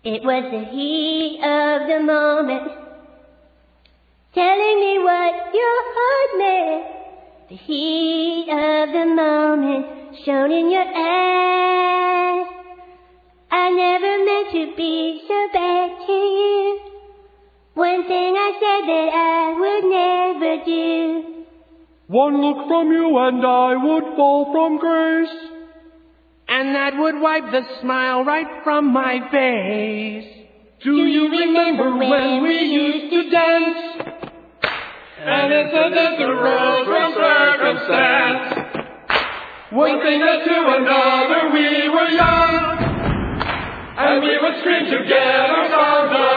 It was the heat of the moment, telling me what your heart meant. The heat of the moment shone in your eyes. I never meant to be so bad to you. One thing I said that I would never do. One look from you and I would fall from grace, and that would wipe the smile right from my face. Do you remember when we used to dance? And it's a road from circumstance. One thing led to another, we were young, and we would scream together songs